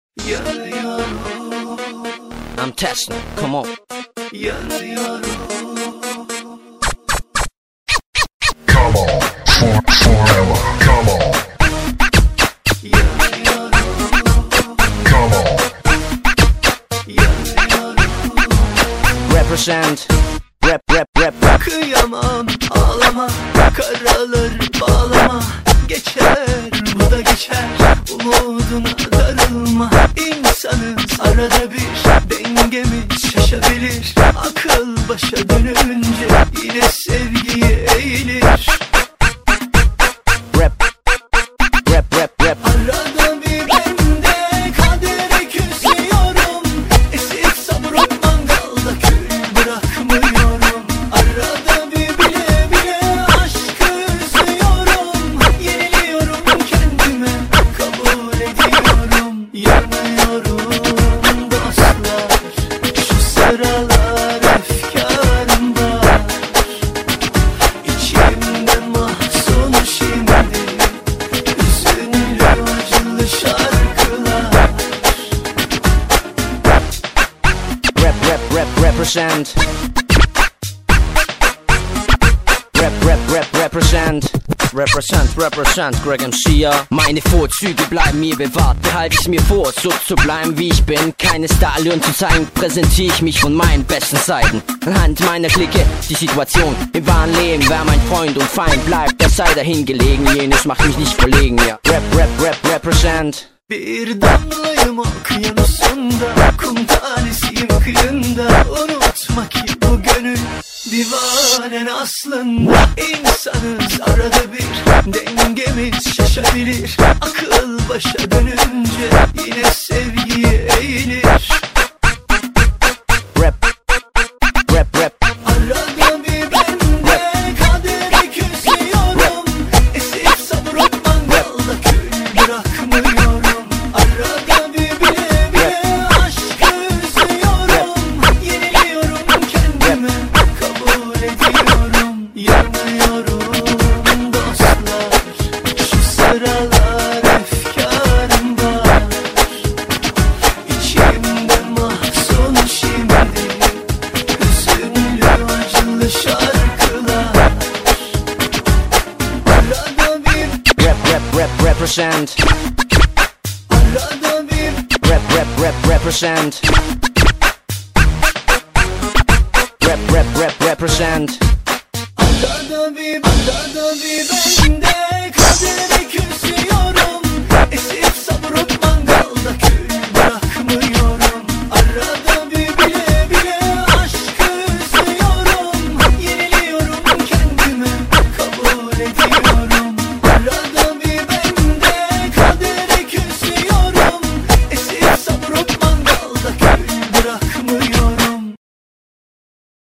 I'm testing, come on. Come on, forever, come on. Come on. Represent, rap. Kıyamam, ağlama, karaları bağlama. Geçer, bu da geçer, umuduna darılma. İnsanız, arada bir dengemiz şaşabilir. Akıl başa dönünce yine sevgiye eğilir. Rap. Arada bir bende kadere küsüyorum. Esip savruk mangalda kül bırakmıyorum. Arada bir bile aşkı üzüyorum. Yeniliyorum kendime, kabul ediyorum. Yanıyorum dostlar, şu sıralar efkarım var. İçimde mahzun şimdi, hüzünlü acılı şarkılar. Represent. Represent, Greg MC, ja. Meine Vorzüge bleiben mir bewahrt, behalte ich's mir vor, so zu bleiben wie ich bin. Keine Starallüren zu zeigen, präsentiere ich mich von meinen besten Seiten. Anhand meiner Clique, die Situation im wahren Leben, wer mein Freund und Feind bleibt, der sei dahin gelegen. Jenes macht mich nicht verlegen, ja. Represent. Bir damlayım okyanusunda, kum tanesiyim kıyında. Unutma ki bu gönül divanen aslında. İnsanız, arada bir dengemiz şaşabilir. Akıl başa dönünce yine sevgiye eğilir. Rap. Arada bir bende kadere küsüyorum. Esip savruk mangalda kül bırakmıyorum. Arada bir bile aşkı üzüyorum. Yeniliyorum kendime, kabul ediyorum. Yanıyorum dostlar, şu sıralar efkarım var. İçimde mahzun şimdi, hüzünlü acılı şarkılar. Arada bir Represent. Arada bir Represent. Represent. Arada bir bende kader